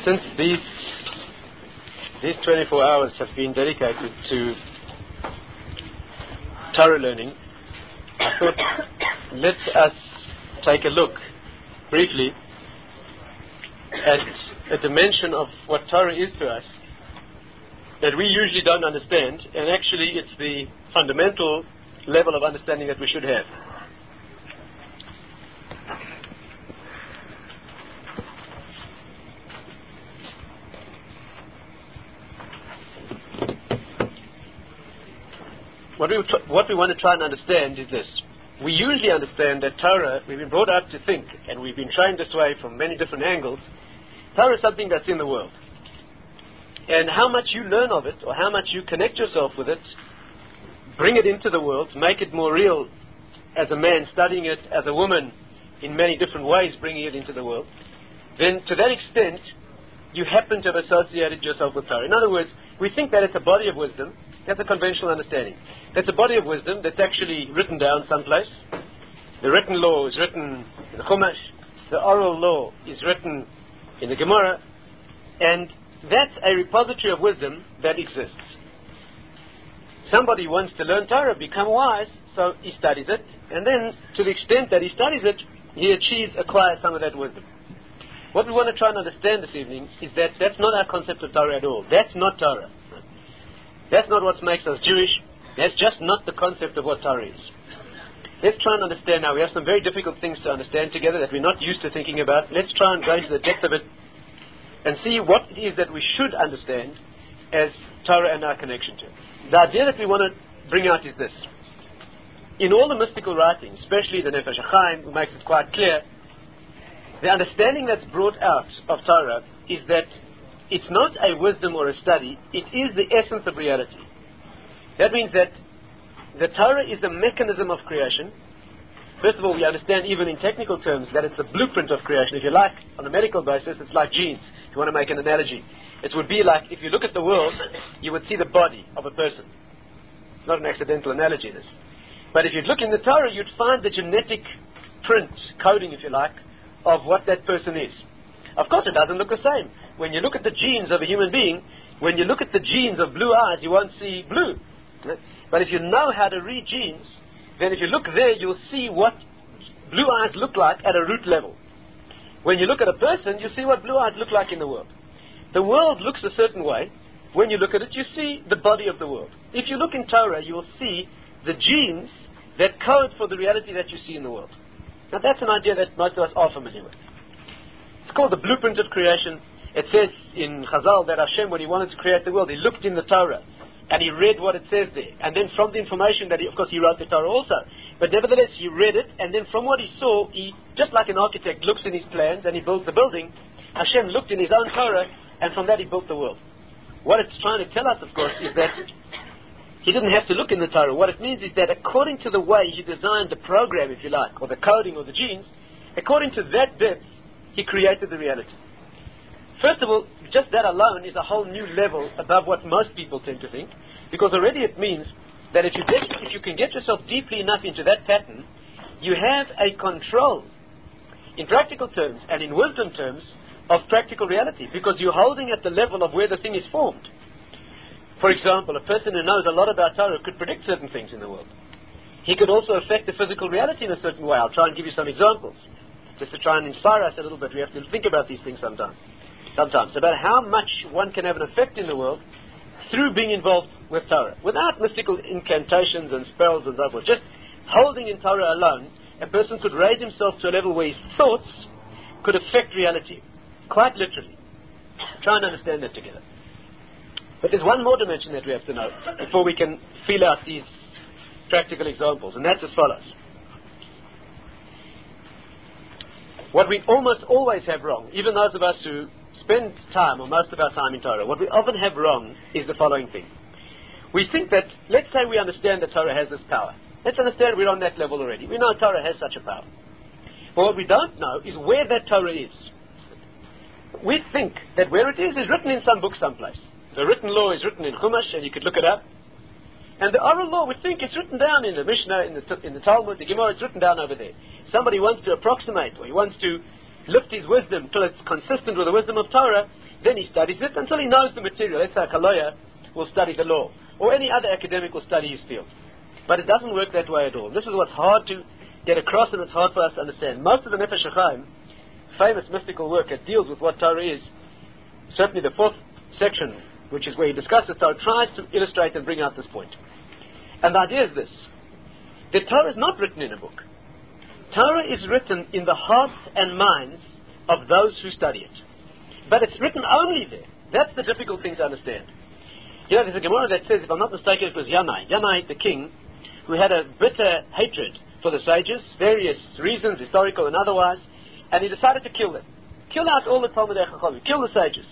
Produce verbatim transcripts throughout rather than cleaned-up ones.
since these these twenty-four hours have been dedicated to Torah learning, I thought let us take a look briefly at a dimension of what Torah is to us that we usually don't understand, and actually it's the fundamental level of understanding that we should have. What we, tr- what we want to try and understand is this. We usually understand that Torah, we've been brought up to think, and we've been trained this way from many different angles, Torah is something that's in the world. And how much you learn of it, or how much you connect yourself with it, bring it into the world, make it more real as a man studying it, as a woman in many different ways bringing it into the world, then to that extent, you happen to have associated yourself with Torah. In other words, we think that it's a body of wisdom. That's a conventional understanding. That's a body of wisdom that's actually written down someplace. The written law is written in the Chumash. The oral law is written in the Gemara. And that's a repository of wisdom that exists. Somebody wants to learn Torah, become wise, so he studies it. And then, to the extent that he studies it, he achieves, acquires some of that wisdom. What we want to try and understand this evening is that that's not our concept of Torah at all. That's not Torah. That's not what makes us Jewish. That's just not the concept of what Torah is. Let's try and understand now. We have some very difficult things to understand together that we're not used to thinking about. Let's try and go into the depth of it and see what it is that we should understand as Torah and our connection to it. The idea that we want to bring out is this. In all the mystical writings, especially the Nefesh HaChaim, who makes it quite clear, the understanding that's brought out of Torah is that it's not a wisdom or a study, it is the essence of reality. That means that the Torah is the mechanism of creation. First of all, we understand even in technical terms that it's the blueprint of creation. If you like, on a medical basis, it's like genes. If you want to make an analogy, it would be like if you look at the world, you would see the body of a person. Not an accidental analogy, this. But if you'd look in the Torah, you'd find the genetic print, coding, if you like, of what that person is. Of course, it doesn't look the same. When you look at the genes of a human being, when you look at the genes of blue eyes, you won't see blue. But if you know how to read genes, then if you look there, you'll see what blue eyes look like at a root level. When you look at a person, you see what blue eyes look like in the world. The world looks a certain way. When you look at it, you see the body of the world. If you look in Torah, you will see the genes that code for the reality that you see in the world. Now that's an idea that most of us are familiar with. It's called the blueprint of creation. It says in Chazal that Hashem, when he wanted to create the world, he looked in the Torah and he read what it says there. And then from the information that he, of course, he wrote the Torah also. But nevertheless, he read it, and then from what he saw, he, just like an architect looks in his plans and he builds the building, Hashem looked in his own Torah, and from that he built the world. What it's trying to tell us, of course, is that he didn't have to look in the Torah. What it means is that according to the way he designed the program, if you like, or the coding or the genes, according to that depth, he created the reality. First of all, just that alone is a whole new level above what most people tend to think, because already it means that if you, get, if you can get yourself deeply enough into that pattern, you have a control, in practical terms and in wisdom terms, of practical reality, because you're holding at the level of where the thing is formed. For example, a person who knows a lot about Torah could predict certain things in the world. He could also affect the physical reality in a certain way. I'll try and give you some examples, just to try and inspire us a little bit. We have to think about these things sometimes. Sometimes, about how much one can have an effect in the world through being involved with Torah, without mystical incantations and spells and so forth. Just holding in Torah alone, a person could raise himself to a level where his thoughts could affect reality, quite literally. Try and understand that together. But there's one more dimension that we have to know before we can feel out these practical examples, and that's as follows. What we almost always have wrong, even those of us who spend time, or most of our time in Torah, what we often have wrong is the following thing. We think that, let's say we understand that Torah has this power. Let's understand we're on that level already. We know Torah has such a power. But what we don't know is where that Torah is. We think that where it is is written in some book someplace. The written law is written in Chumash, and you could look it up. And the oral law, we think it's written down in the Mishnah, in the, in the Talmud, the Gemara, it's written down over there. Somebody wants to approximate, or he wants to lift his wisdom till it's consistent with the wisdom of Torah, then he studies it until he knows the material. Let's say a lawyer will study the law, or any other academic will study his field. But it doesn't work that way at all. This is what's hard to get across, and it's hard for us to understand. Most of the Nefesh HaChaim, famous mystical work that deals with what Torah is, certainly the fourth section, which is where he discusses Torah, tries to illustrate and bring out this point. And the idea is this: the Torah is not written in a book. Torah is written in the hearts and minds of those who study it. But it's written only there. That's the difficult thing to understand. You know, there's a Gemara that says, if I'm not mistaken, it was Yanai. Yanai, the king, who had a bitter hatred for the sages, various reasons, historical and otherwise, and he decided to kill them. Kill out all the Talmidei Chachamim, kill the sages.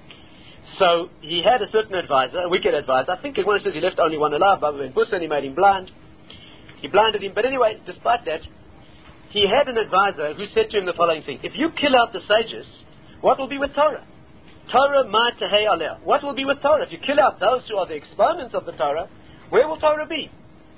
So he had a certain advisor, a wicked advisor. I think Gemara says he left only one alive, Baba ben Busa, and he made him blind. He blinded him. But anyway, despite that, he had an advisor who said to him the following thing: if you kill out the sages, what will be with Torah? Torah ma tehei aleh. What will be with Torah? If you kill out those who are the exponents of the Torah, where will Torah be?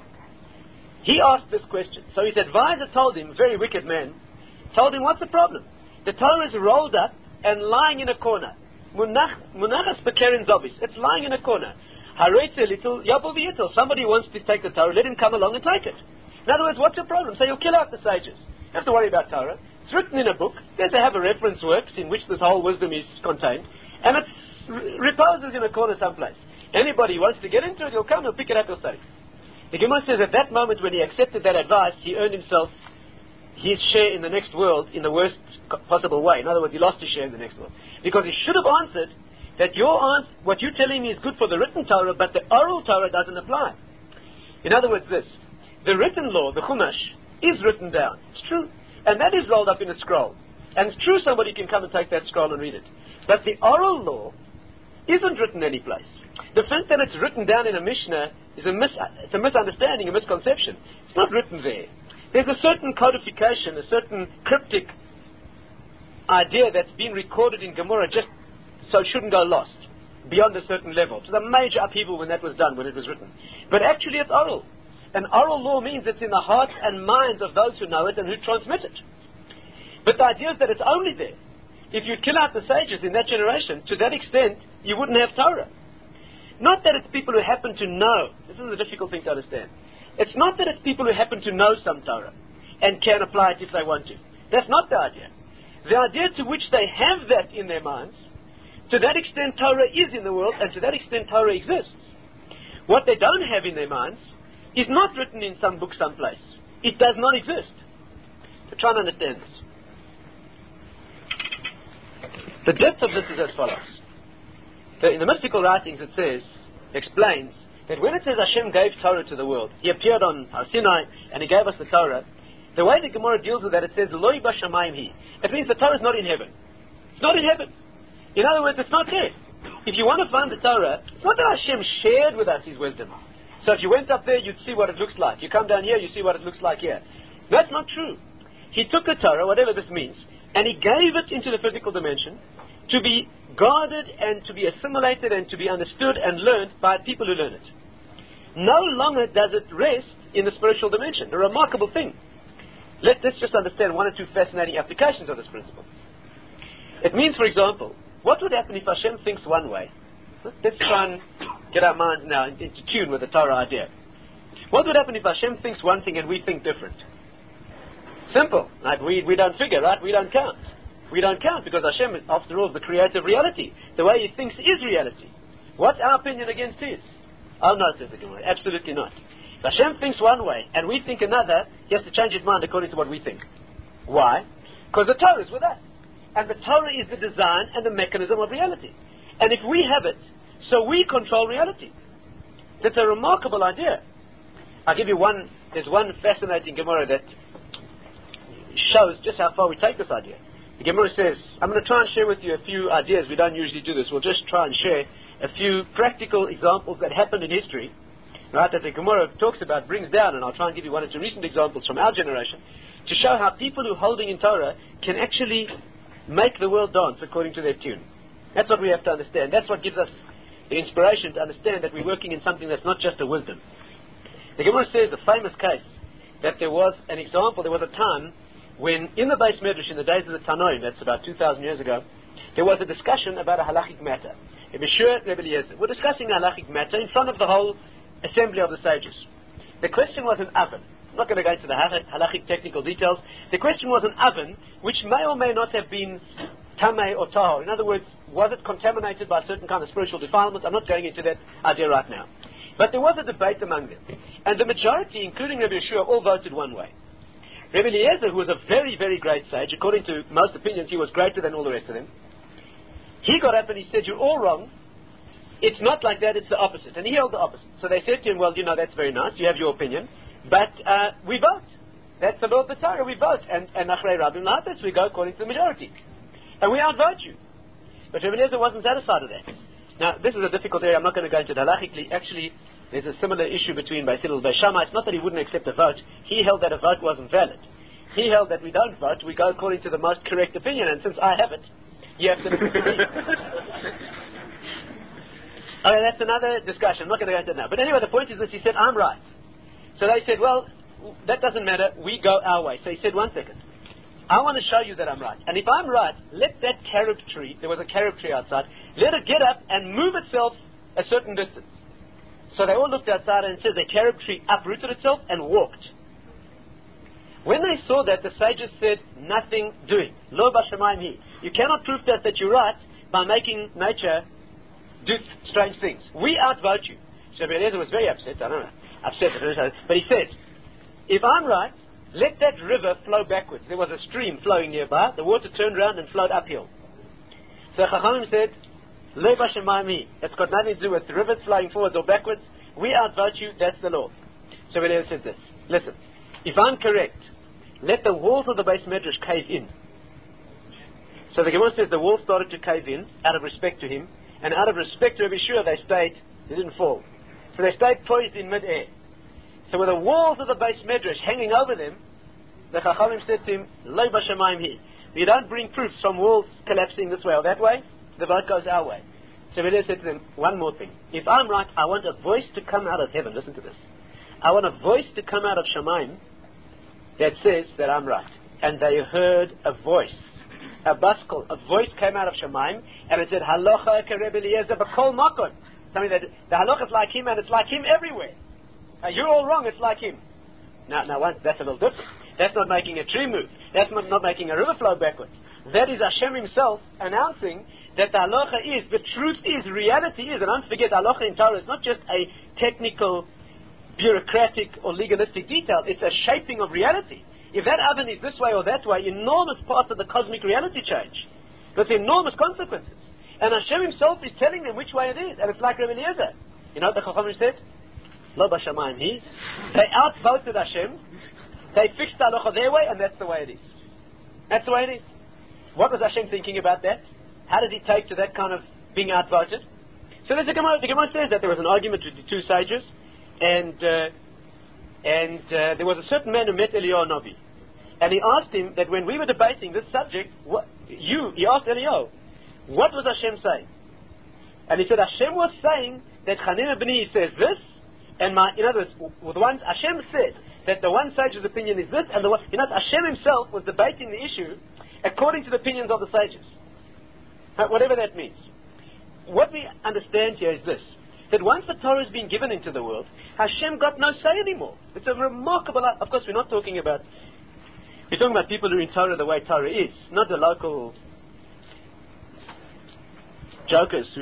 He asked this question. So his advisor told him, very wicked man, told him, what's the problem? The Torah is rolled up and lying in a corner. Munachas bekerin zobis. It's lying in a corner. Hareitze little yabul v'yitel. Somebody wants to take the Torah, let him come along and take it. In other words, what's your problem? So you'll kill out the sages. You don't have to worry about Torah. It's written in a book. There's to have a reference works in which this whole wisdom is contained. And it reposes in a corner someplace. Anybody who wants to get into it, he'll come, he'll pick it up, he'll study. The Gemara says at that moment when he accepted that advice, he earned himself his share in the next world in the worst possible way. In other words, he lost his share in the next world. Because he should have answered that your answer, what you're telling me is good for the written Torah, but the oral Torah doesn't apply. In other words, this: the written law, the Chumash, is written down. It's true. And that is rolled up in a scroll. And it's true somebody can come and take that scroll and read it. But the oral law isn't written any place. The fact that it's written down in a Mishnah is a, mis- it's a misunderstanding, a misconception. It's not written there. There's a certain codification, a certain cryptic idea that's been recorded in Gemara just so it shouldn't go lost beyond a certain level. It was a major upheaval when that was done, when it was written. But actually it's oral. And oral law means it's in the hearts and minds of those who know it and who transmit it. But the idea is that it's only there. If you kill out the sages in that generation, to that extent, you wouldn't have Torah. Not that it's people who happen to know. This is a difficult thing to understand. It's not that it's people who happen to know some Torah and can apply it if they want to. That's not the idea. The idea to which they have that in their minds, to that extent Torah is in the world, and to that extent Torah exists. What they don't have in their minds is not written in some book someplace. It does not exist. So try and understand this. The depth of this is as follows. So in the mystical writings it says, explains, that when it says Hashem gave Torah to the world, He appeared on Har Sinai and He gave us the Torah, the way the Gemara deals with that, it says, Loi b'shamayim hi. It means the Torah is not in heaven. It's not in heaven. In other words, it's not there. If you want to find the Torah, it's not that Hashem shared with us His wisdom. So if you went up there, you'd see what it looks like. You come down here, you see what it looks like here. That's not true. He took the Torah, whatever this means, and He gave it into the physical dimension to be guarded and to be assimilated and to be understood and learned by people who learn it. No longer does it rest in the spiritual dimension. A remarkable thing. Let, let's just understand one or two fascinating applications of this principle. It means, for example, what would happen if Hashem thinks one way? Let's try and get our minds now into tune with the Torah idea. What would happen if Hashem thinks one thing and we think different? Simple. Like we, we don't figure, right? We don't count. We don't count because Hashem is, after all, the creative reality. The way He thinks is reality. What's our opinion against His? Oh no, says the Gemara. Absolutely not. If Hashem thinks one way and we think another, He has to change His mind according to what we think. Why? Because the Torah is with us. And the Torah is the design and the mechanism of reality. And if we have it, so we control reality. That's a remarkable idea. I'll give you one, there's one fascinating Gemara that shows just how far we take this idea. The Gemara says, I'm going to try and share with you a few ideas. We don't usually do this. We'll just try and share a few practical examples that happened in history, right, that the Gemara talks about, brings down, and I'll try and give you one or two recent examples from our generation to show how people who are holding in Torah can actually make the world dance according to their tune. That's what we have to understand. That's what gives us the inspiration to understand that we're working in something that's not just a wisdom. The Gemara says, the famous case, that there was an example, there was a time when in the Beis Medrash, in the days of the Tanoim, that's about two thousand years ago, there was a discussion about a halachic matter. Rebbe Shua, Rebbe Eliezer were discussing a halachic matter in front of the whole assembly of the sages. The question was an oven. I'm not going to go into the halachic technical details. The question was an oven which may or may not have been tamei or tahor. In other words, was it contaminated by a certain kind of spiritual defilement? I'm not going into that idea right now. But there was a debate among them. And the majority, including Rebbe Yeshua, all voted one way. Rebbe Eliezer, who was a very, very great sage, according to most opinions, he was greater than all the rest of them. He got up and he said, you're all wrong. It's not like that, it's the opposite. And he held the opposite. So they said to him, well, you know, that's very nice, you have your opinion, but uh, we vote. That's the law of the Torah, we vote. And Achrei Rabbim Lahates, we go according to the majority. And we outvote you. But Rebbe Eliezer wasn't satisfied with that. Now, this is a difficult area, I'm not going to go into it halachically. Actually, there's a similar issue between Beis Hillel and Beis Shammai. It's not that he wouldn't accept a vote. He held that a vote wasn't valid. He held that we don't vote, we go according to the most correct opinion, and since I have it, you have to listen to me. Okay, that's another discussion. I'm not going to go into it now. But anyway, the point is this, he said, I'm right. So they said, well, that doesn't matter, we go our way. So he said, one second. I want to show you that I'm right. And if I'm right, let that carob tree, there was a carob tree outside, let it get up and move itself a certain distance. So they all looked outside and it says the carob tree uprooted itself and walked. When they saw that, the sages said, nothing doing. Lo b'shamayim hi. You cannot prove that, that you're right by making nature do strange things. We outvote you. So Rebbe Eliezer was very upset. I don't know. Upset. But he said, if I'm right, let that river flow backwards. There was a stream flowing nearby. The water turned around and flowed uphill. So Chachamim said, Lo b'shamayim hi. That's got nothing to do with the rivers flowing forwards or backwards. We outvote you. That's the law. So Rebbe Eliezer said this. Listen, if I'm correct, let the walls of the Beis Medrash cave in. So the Gemara says the walls started to cave in out of respect to him, and out of respect to Rebbe Shua, they stayed, they didn't fall. So they stayed poised in mid-air. So with the walls of the Beis Medrash hanging over them, the Chachamim said to him, Lo b'shamayim hi. You don't bring proofs from walls collapsing this way or that way, the vote goes our way. So Rebbe said to them, one more thing. If I'm right, I want a voice to come out of heaven. Listen to this. I want a voice to come out of Shamayim that says that I'm right. And they heard a voice, a baskol, a voice came out of Shamayim, and it said, Halacha ke Rebbe Eliezer b'kol makom. Something that the halacha is like him, and it's like him everywhere. Uh, you're all wrong, it's like him. Now, now one, that's a little different. That's not making a tree move. That's not, not making a river flow backwards. That is Hashem himself announcing that the halacha is, the truth is, reality is, and don't forget, halacha in Torah is not just a technical, bureaucratic or legalistic detail, it's a shaping of reality. If that oven is this way or that way, enormous parts of the cosmic reality change. There's enormous consequences. And Hashem himself is telling them which way it is, and it's like Rebbe Eliezer. You know what the Chachamim said? Lo b'shamayim hi. They outvoted Hashem, they fixed the halacha their way, and that's the way it is. That's the way it is. What was Hashem thinking about that? How did he take to that kind of being outvoted? So there's a Gemara, the Gemara says that there was an argument with the two sages, and uh, and uh, there was a certain man who met Eliyahu Navi, and he asked him that when we were debating this subject, what, you, he asked Eliyahu, what was Hashem saying? And he said Hashem was saying that Chanina B'ni says this, and my, in other words, with one, Hashem said that the one sage's opinion is this, and the one, you know, Hashem himself was debating the issue according to the opinions of the sages. Whatever that means. What we understand here is this, that once the Torah has been given into the world, Hashem got no say anymore. It's a remarkable, of course we're not talking about, we're talking about people who are in Torah the way Torah is, not the local jokers who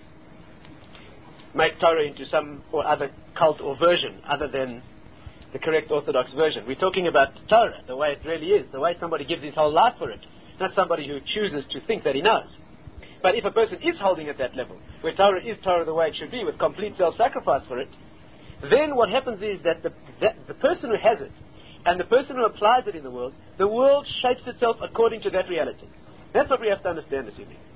make Torah into some or other cult or version other than the correct Orthodox version. We're talking about Torah, the way it really is, the way somebody gives his whole life for it, not somebody who chooses to think that he knows. But if a person is holding at that level, where Torah is Torah the way it should be, with complete self-sacrifice for it, then what happens is that the, that the person who has it, and the person who applies it in the world, the world shapes itself according to that reality. That's what we have to understand this evening.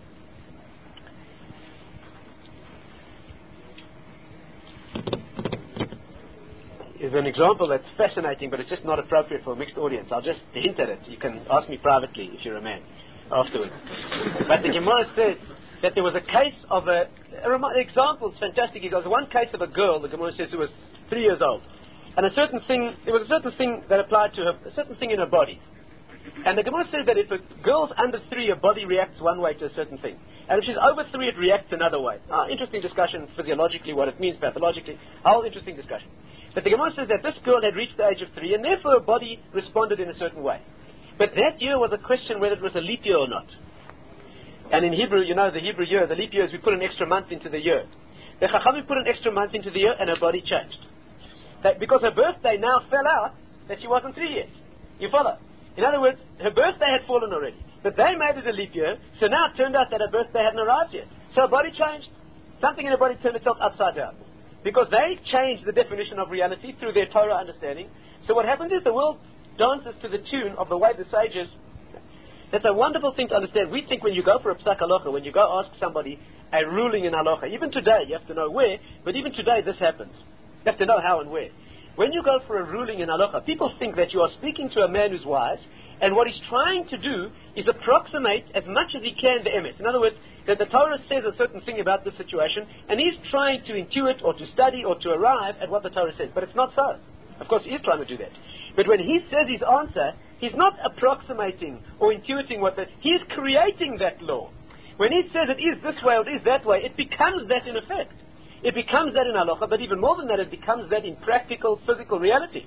Is an example that's fascinating, but it's just not appropriate for a mixed audience. I'll just hint at it. You can ask me privately if you're a man afterwards. But the Gemara says that there was a case of a, a rem- example, fantastic example. One case of a girl, the Gemara says, who was three years old, and a certain thing, there was a certain thing that applied to her, a certain thing in her body. And the Gemara says that if a girl's under three, her body reacts one way to a certain thing. And if she's over three, it reacts another way. Ah, interesting discussion physiologically, what it means pathologically. A whole interesting discussion. But the Gemara says that this girl had reached the age of three, and therefore her body responded in a certain way. But that year was a question whether it was a leap year or not. And in Hebrew, you know, the Hebrew year, the leap year is we put an extra month into the year. The Chachamim put an extra month into the year, and her body changed. That because her birthday now fell out, that she wasn't three yet. You follow? In other words, her birthday had fallen already. But they made it a leap year, so now it turned out that her birthday hadn't arrived yet. So her body changed. Something in her body turned itself upside down. Because they changed the definition of reality through their Torah understanding. So what happens is the world dances to the tune of the way the sages... That's a wonderful thing to understand. We think when you go for a psak halacha, when you go ask somebody a ruling in halacha, even today, you have to know where, but even today this happens. You have to know how and where. When you go for a ruling in halacha, people think that you are speaking to a man who's wise, and what he's trying to do is approximate as much as he can the emes. In other words, that the Torah says a certain thing about the situation, and he's trying to intuit or to study or to arrive at what the Torah says. But it's not so. Of course, he is trying to do that. But when he says his answer, he's not approximating or intuiting what the... He is creating that law. When he says it is this way or it is that way, it becomes that in effect. It becomes that in halacha, but even more than that, it becomes that in practical, physical reality.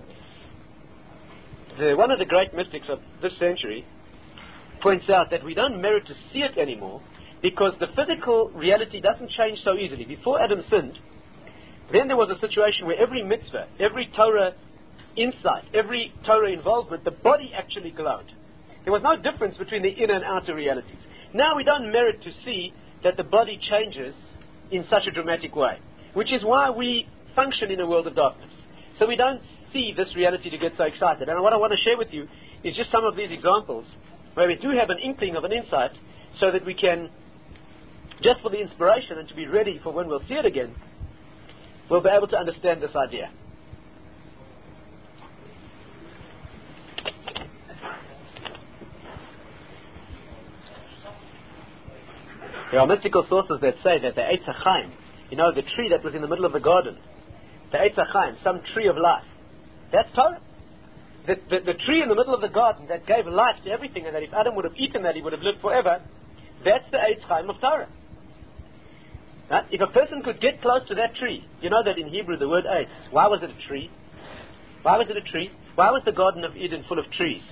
The, one of the great mystics of this century points out that we don't merit to see it anymore because the physical reality doesn't change so easily. Before Adam sinned, then there was a situation where every mitzvah, every Torah insight, every Torah involvement, the body actually glowed. There was no difference between the inner and outer realities. Now we don't merit to see that the body changes in such a dramatic way, which is why we function in a world of darkness. So we don't see this reality to get so excited. And what I want to share with you is just some of these examples where we do have an inkling of an insight so that we can, just for the inspiration and to be ready for when we'll see it again, we'll be able to understand this idea. There are mystical sources that say that the Eitz HaChaim, you know, the tree that was in the middle of the garden, the Eitz HaChaim, some tree of life, that's Torah. The, the, the tree in the middle of the garden that gave life to everything, and that if Adam would have eaten that, he would have lived forever, that's the Eitz HaChaim of Torah. Right? If a person could get close to that tree, you know that in Hebrew the word Eitz, why was it a tree? Why was it a tree? Why was the Garden of Eden full of trees?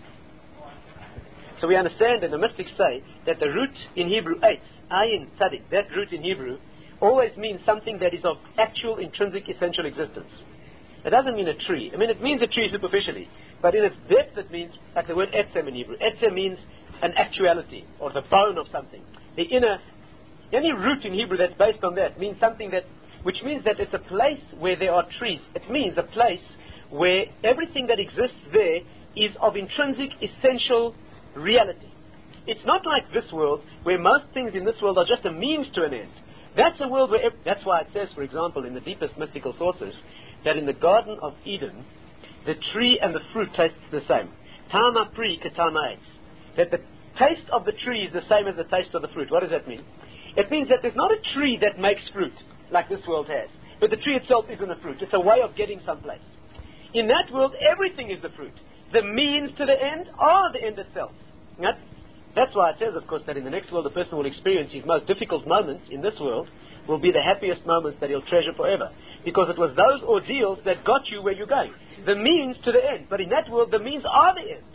So we understand, and the mystics say, that the root in Hebrew, Eitz, Ayin, Tzadik, that root in Hebrew, always means something that is of actual, intrinsic, essential existence. It doesn't mean a tree. I mean, it means a tree superficially, but in its depth it means, like the word Etzem in Hebrew. Etzem means an actuality, or the bone of something. The inner, any root in Hebrew that's based on that means something that, which means that it's a place where there are trees. It means a place where everything that exists there is of intrinsic, essential reality. It's not like this world where most things in this world are just a means to an end. That's a world where, that's why it says, for example, in the deepest mystical sources, that in the Garden of Eden, the tree and the fruit taste the same. Tama pri katama eitz. That the taste of the tree is the same as the taste of the fruit. What does that mean? It means that there's not a tree that makes fruit like this world has, but the tree itself isn't a fruit. It's a way of getting someplace. In that world, everything is the fruit. The means to the end are the end itself. Right? That's why it says, of course, that in the next world, the person will experience his most difficult moments in this world will be the happiest moments that he'll treasure forever. Because it was those ordeals that got you where you're going. The means to the end. But in that world, the means are the end.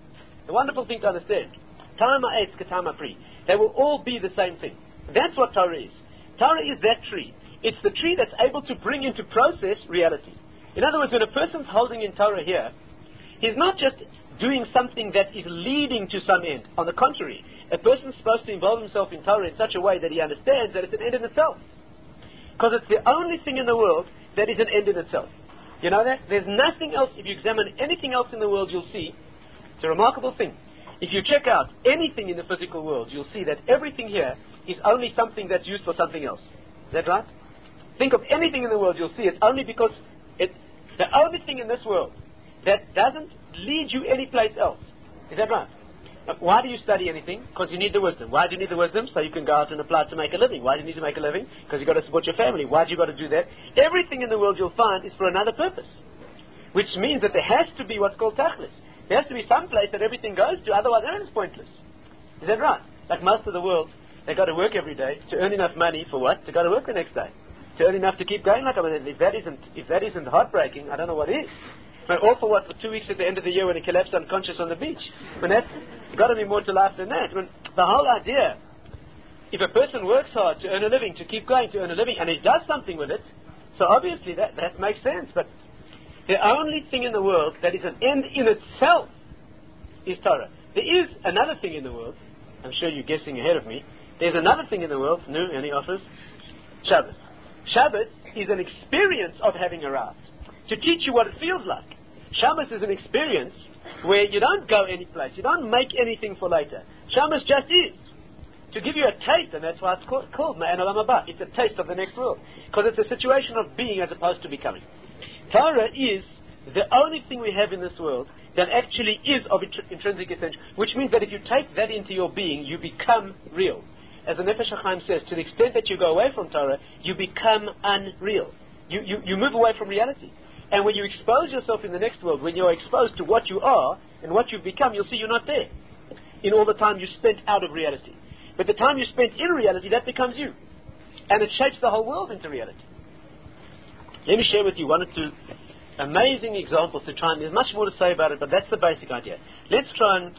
A wonderful thing to understand. Tama eitz katama pri. They will all be the same thing. That's what Torah is. Torah is that tree. It's the tree that's able to bring into process reality. In other words, when a person's holding in Torah here, he's not just doing something that is leading to some end. On the contrary, a person's supposed to involve himself in Torah in such a way that he understands that it's an end in itself. Because it's the only thing in the world that is an end in itself. You know that? There's nothing else. If you examine anything else in the world, you'll see it's a remarkable thing. If you check out anything in the physical world, you'll see that everything here is only something that's used for something else. Is that right? Think of anything in the world, you'll see it's only because it, the only thing in this world that doesn't lead you anyplace else. Is that right? Now, why do you study anything? Because you need the wisdom. Why do you need the wisdom? So you can go out and apply to make a living. Why do you need to make a living? Because you've got to support your family. Why do you got to do that? Everything in the world you'll find is for another purpose. Which means that there has to be what's called tachlis. There has to be some place that everything goes to, otherwise everything is pointless. Is that right? Like most of the world, they got to work every day to earn enough money for what? To go to work the next day. To earn enough to keep going like I mean, if that isn't if that isn't heartbreaking, I don't know what is. But all for what? For two weeks at the end of the year when he collapsed unconscious on the beach. I mean, that's got to be more to life than that. I mean, the whole idea, if a person works hard to earn a living, to keep going to earn a living, and he does something with it, so obviously that, that makes sense. But the only thing in the world that is an end in itself is Torah. There is another thing in the world. I'm sure you're guessing ahead of me. There's another thing in the world. No, any offers? Shabbos. Shabbos is an experience of having arrived. To teach you what it feels like. Shabbos is an experience where you don't go any place. You don't make anything for later. Shabbos just is. To give you a taste, and that's why it's called, called Ma'an Olam Haba. It's a taste of the next world. Because it's a situation of being as opposed to becoming. Torah is the only thing we have in this world that actually is of int- intrinsic essence, which means that if you take that into your being, you become real. As the Nefesh HaChaim says, to the extent that you go away from Torah, you become unreal. You, you, you move away from reality. And when you expose yourself in the next world, when you're exposed to what you are and what you've become, you'll see you're not there. In all the time you spent out of reality. But the time you spent in reality, that becomes you. And it shapes the whole world into reality. Let me share with you one or two amazing examples to try and, there's much more to say about it, but that's the basic idea. Let's try and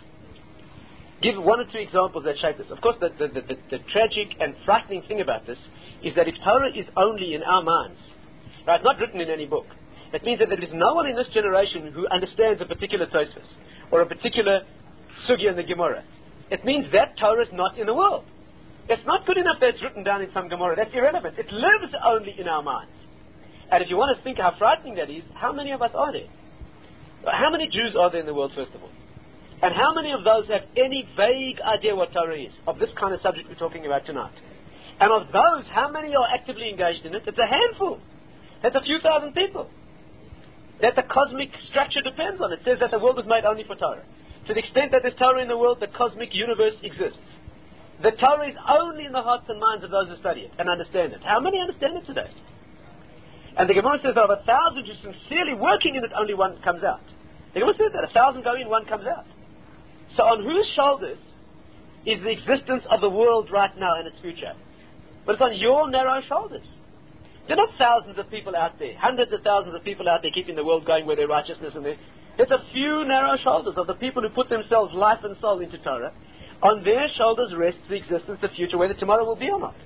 give one or two examples that shape this. Of course, the, the, the, the, the tragic and frightening thing about this is that if Torah is only in our minds, right, not written in any book, that means that there is no one in this generation who understands a particular Tosfos or a particular Sugya in the Gemara. It means that Torah is not in the world. It's not good enough that it's written down in some Gemara. That's irrelevant. It lives only in our minds. And if you want to think how frightening that is, how many of us are there? How many Jews are there in the world, first of all? And how many of those have any vague idea what Torah is, of this kind of subject we're talking about tonight? And of those, how many are actively engaged in it? It's a handful. That's a few thousand people. That the cosmic structure depends on. It says that the world was made only for Torah. To the extent that there's Torah in the world, the cosmic universe exists. The Torah is only in the hearts and minds of those who study it and understand it. How many understand it today? And the Gemara says that of a thousand who sincerely working in it, only one comes out. The Gemara says that a thousand go in, one comes out. So on whose shoulders is the existence of the world right now and its future? But it's on your narrow shoulders. There are not thousands of people out there, hundreds of thousands of people out there keeping the world going with their righteousness and their... It's a few narrow shoulders of the people who put themselves life and soul into Torah. On their shoulders rests the existence, the future, whether tomorrow will be or not.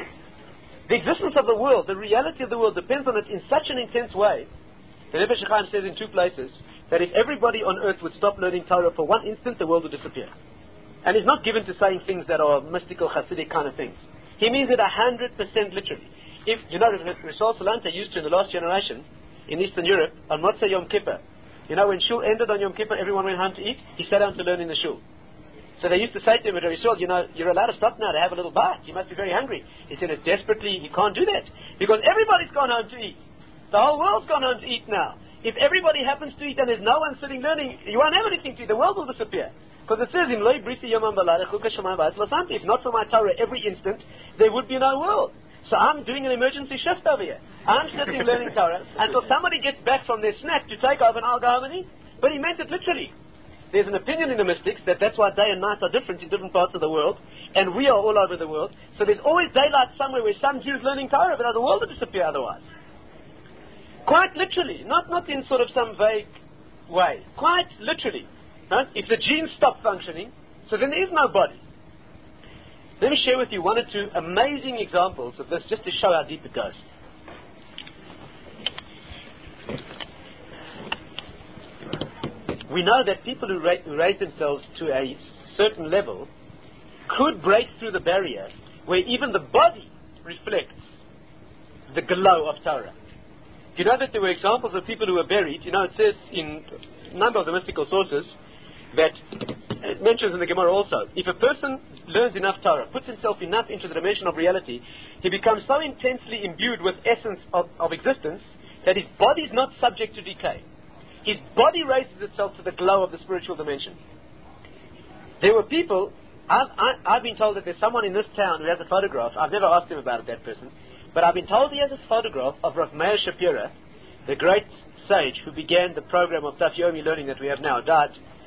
The existence of the world, the reality of the world depends on it in such an intense way. The Nefesh HaChaim says in two places that if everybody on earth would stop learning Torah for one instant, the world would disappear. And he's not given to saying things that are mystical, Hasidic kind of things. He means it a hundred percent literally. If, you know, Rishon Salanta used to in the last generation, in Eastern Europe, on Motzei Yom Kippur, you know, when Shul ended on Yom Kippur, everyone went home to eat, he sat down to learn in the Shul. So they used to say to him at Rishon, you know, you're allowed to stop now to have a little bite. You must be very hungry. He said, it's desperately, he can't do that. Because everybody's gone home to eat. The whole world's gone home to eat now. If everybody happens to eat and there's no one sitting learning, you won't have anything to eat. The world will disappear. Because it says in Loi Brisi Yomam Balada Chuka Shamayim Va'as Lasanti, if not for my Torah every instant, there would be no world. So I'm doing an emergency shift over here. I'm sitting learning Torah until somebody gets back from their snack to take over and I'll go home and eat. But he meant it literally. There's an opinion in the mystics that that's why day and night are different in different parts of the world, and we are all over the world. So there's always daylight somewhere where some Jews learning Torah, but the world will disappear otherwise. Quite literally, not not in sort of some vague way. Quite literally. Right? If the genes stop functioning, so then there is no body. Let me share with you one or two amazing examples of this just to show how deep it goes. We know that people who, ra- who raise themselves to a certain level could break through the barrier where even the body reflects the glow of Torah. You know that there were examples of people who were buried. You know, it says in a number of the mystical sources that it mentions in the Gemara also, if a person learns enough Torah, puts himself enough into the dimension of reality, he becomes so intensely imbued with essence of, of existence that his body is not subject to decay. His body raises itself to the glow of the spiritual dimension. There were people, I've, I, I've been told that there's someone in this town who has a photograph. I've never asked him about it, that person. But I've been told he has a photograph of Rav Meir Shapira, the great sage who began the program of Daf Yomi learning that we have now, died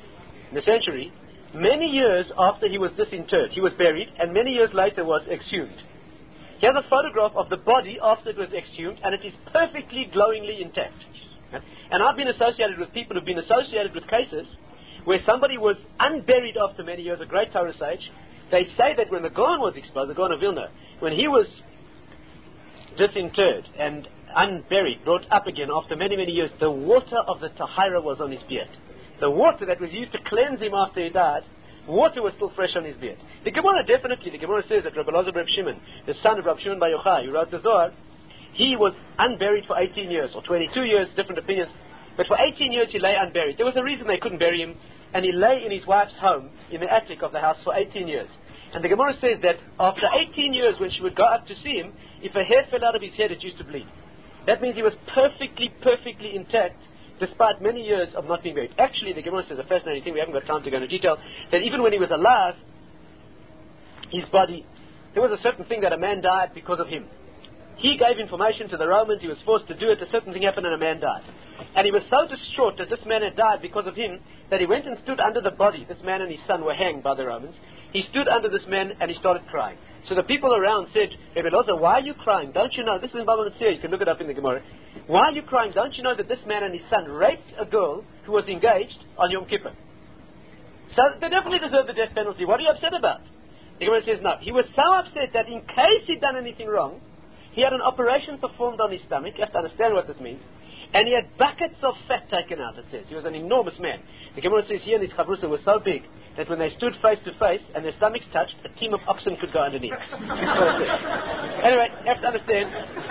in the century, many years after he was disinterred, he was buried, and many years later was exhumed. He has a photograph of the body after it was exhumed, and it is perfectly glowingly intact. And I've been associated with people who've been associated with cases where somebody was unburied after many years, a great Torah sage. They say that when the Gaon was exposed, the Gaon of Vilna, when he was disinterred and unburied, brought up again after many, many years, the water of the Tahira was on his beard. The water that was used to cleanse him after he died, water was still fresh on his beard. The Gemara definitely, the Gemara says that Rabbi Elazar Reb Shimon, the son of Rabbi Shimon Bar Yochai, who wrote the Zohar, he was unburied for eighteen years, or twenty-two years, different opinions, but for eighteen years he lay unburied. There was a reason they couldn't bury him, and he lay in his wife's home, in the attic of the house, for eighteen years. And the Gemara says that after eighteen years, when she would go up to see him, if a hair fell out of his head, it used to bleed. That means he was perfectly, perfectly intact, despite many years of not being buried. Actually, the Gemara says a fascinating thing, we haven't got time to go into detail, that even when he was alive, his body, there was a certain thing that a man died because of him. He gave information to the Romans, he was forced to do it, a certain thing happened and a man died. And he was so distraught that this man had died because of him, that he went and stood under the body. This man and his son were hanged by the Romans. He stood under this man and he started crying. So the people around said, Rebbe Elazar, why are you crying? Don't you know? This is in Baba Metzia, you can look it up in the Gemara. Why are you crying? Don't you know that this man and his son raped a girl who was engaged on Yom Kippur? So they definitely deserve the death penalty. What are you upset about? The Gemara says no. He was so upset that in case he'd done anything wrong, he had an operation performed on his stomach. You have to understand what this means. And he had buckets of fat taken out, it says. He was an enormous man. The Gemara says here in his chavrusa was so big that when they stood face to face and their stomachs touched, a team of oxen could go underneath. Anyway, you have to understand.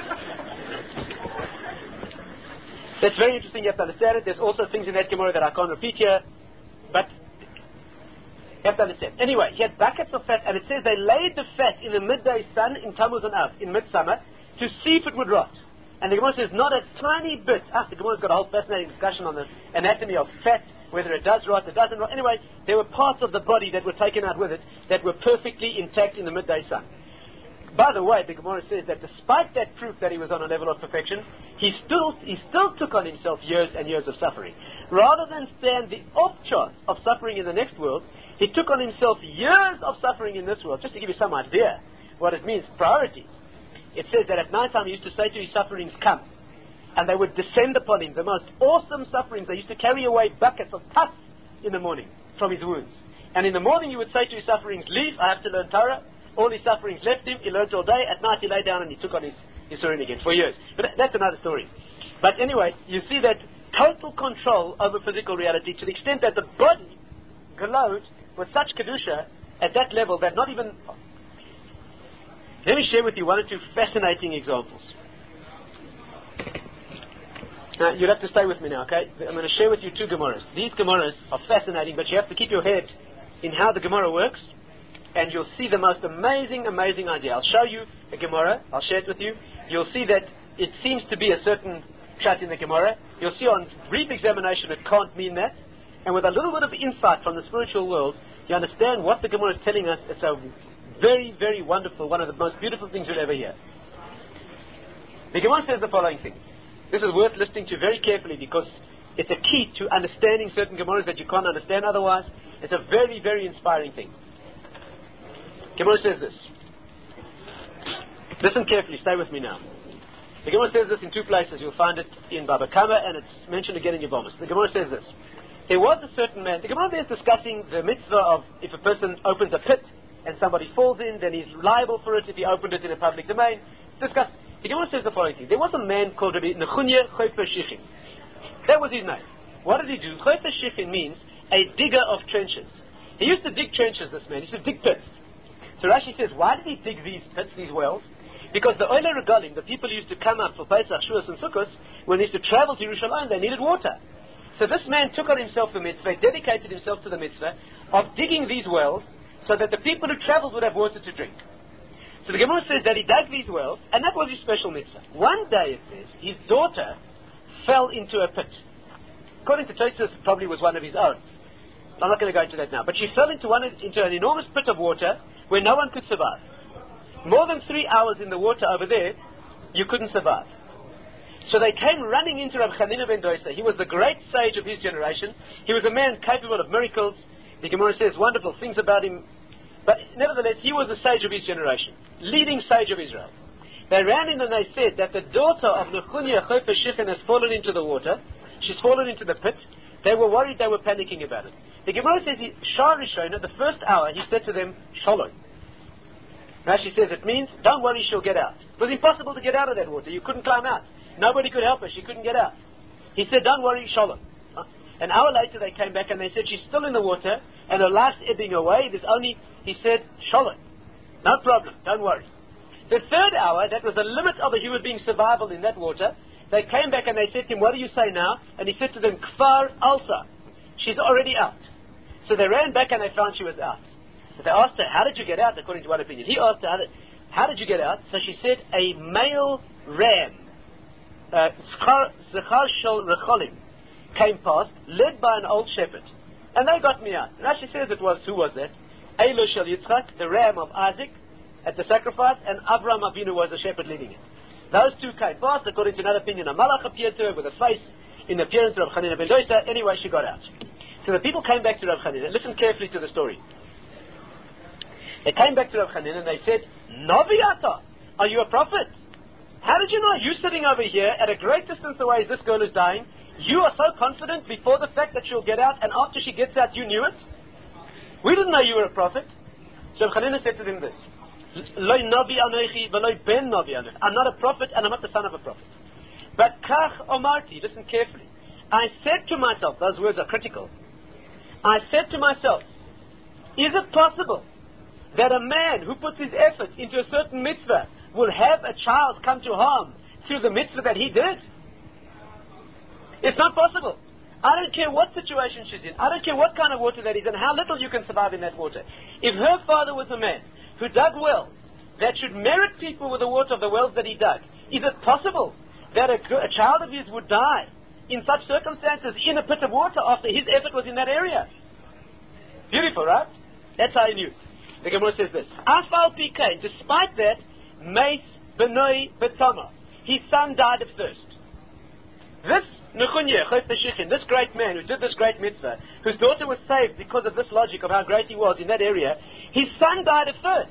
That's very interesting, you have to understand it. There's also things in that Gemara that I can't repeat here, but you have to understand. Anyway, he had buckets of fat, and it says they laid the fat in the midday sun in Tammuz and Av, in midsummer, to see if it would rot. And the Gemara says not a tiny bit. Ah, the Gemara's got a whole fascinating discussion on the anatomy of fat, whether it does rot, it doesn't rot. Anyway, there were parts of the body that were taken out with it that were perfectly intact in the midday sun. By the way, the Gemara says that despite that proof that he was on a level of perfection, he still he still took on himself years and years of suffering. Rather than stand the off chance of suffering in the next world, he took on himself years of suffering in this world. Just to give you some idea what it means, priorities. It says that at night time he used to say to his sufferings, come. And they would descend upon him, the most awesome sufferings. They used to carry away buckets of pus in the morning from his wounds. And in the morning he would say to his sufferings, leave, I have to learn Torah. All his sufferings left him, he learned all day. At night he lay down and he took on his, his Surin again for years. But that's another story. But anyway, you see that total control over physical reality to the extent that the body glowed with such Kedusha at that level that not even... Let me share with you one or two fascinating examples. Now, you'll have to stay with me now, okay? I'm going to share with you two Gemaras. These Gemaras are fascinating, but you have to keep your head in how the Gemara works, and you'll see the most amazing, amazing idea. I'll show you a Gemara. I'll share it with you. You'll see that it seems to be a certain pshat in the Gemara. You'll see on brief examination it can't mean that. And with a little bit of insight from the spiritual world, you understand what the Gemara is telling us. It's a very, very wonderful, one of the most beautiful things you'll ever hear. The Gemara says the following thing. This is worth listening to very carefully because it's a key to understanding certain Gemaras that you can't understand otherwise. It's a very, very inspiring thing. Gemara says this. Listen carefully, stay with me now. The Gemara says this in two places. You'll find it in Baba Kama and it's mentioned again in Yevamos. The Gemara says this. There was a certain man, the Gemara there is discussing the mitzvah of if a person opens a pit and somebody falls in, then he's liable for it if he opened it in a public domain. Discuss. The Gemara says the following thing. There was a man called Rabbi Nechunya Chofer Shichin. That was his name. What did he do? Chofer Shichin means a digger of trenches. He used to dig trenches, this man. He used to dig pits. So Rashi says, why did he dig these pits, these wells? Because the Oile Regalim, the people who used to come up for Pesach, Shavuos and Sukkot, when they used to travel to Yerushalayim, they needed water. So this man took on himself the mitzvah, dedicated himself to the mitzvah of digging these wells so that the people who traveled would have water to drink. So the Gemara says that he dug these wells, and that was his special mitzvah. One day, it says, his daughter fell into a pit. According to Tosfos, it probably was one of his own. I'm not going to go into that now. But she fell into, one, into an enormous pit of water where no one could survive. More than three hours in the water over there, you couldn't survive. So they came running into Reb Chanina ben Dosa. He was the great sage of his generation. He was a man capable of miracles. The Gemara says wonderful things about him. But nevertheless, he was the sage of his generation, leading sage of Israel. They ran in and they said that the daughter of Nechunya Chofeh Shichen has fallen into the water. She's fallen into the pit. They were worried, they were panicking about it. The Gemara says, Shah Rishon, at the first hour, he said to them, Shalom. Rashi says it means, don't worry, she'll get out. It was impossible to get out of that water. You couldn't climb out. Nobody could help her. She couldn't get out. He said, don't worry, Shalom. An hour later they came back and they said, she's still in the water and her life's ebbing away. There's only, he said, Shalom. No problem, don't worry. The third hour, that was the limit of a human being's survival in that water, they came back and they said to him, what do you say now? And he said to them, Kfar Alsa. She's already out. So they ran back and they found she was out. So they asked her, how did you get out, according to one opinion? He asked her, how did, how did you get out? So she said, a male ram, Zechar Shel Recholim, came past, led by an old shepherd. And they got me out. Rashi says it was, who was that? Eilu Shel Yitzchak, the ram of Isaac, at the sacrifice, and Avraham Avinu was the shepherd leading it. Those two came past, according to another opinion. A malach appeared to her with a face in the appearance of Rav Chanina ben Dosa. Anyway, she got out. So the people came back to Rav Chanina. Listen carefully to the story. They came back to Rav Chanina and they said, Noviata, are you a prophet? How did you know? You sitting over here at a great distance away as this girl is dying. You are so confident before the fact that she'll get out, and after she gets out, you knew it? We didn't know you were a prophet. So Rav Chanina said to them this, I'm not a prophet and I'm not the son of a prophet. But kach omarti, listen carefully. I said to myself, those words are critical. I said to myself, is it possible that a man who puts his effort into a certain mitzvah will have a child come to harm through the mitzvah that he did? It's not possible. I don't care what situation she's in. I don't care what kind of water that is and how little you can survive in that water. If her father was a man who dug wells that should merit people with the water of the wells that he dug, is it possible that a, a child of his would die in such circumstances in a pit of water after his effort was in that area? Beautiful, right? That's how he knew. The Gemara says this, Afal Pikain, despite that, Meis Benoi Betama, his son died of thirst. This Nechunya Chofeh Shichen, this great man who did this great mitzvah, whose daughter was saved because of this logic of how great he was in that area, his son died of thirst.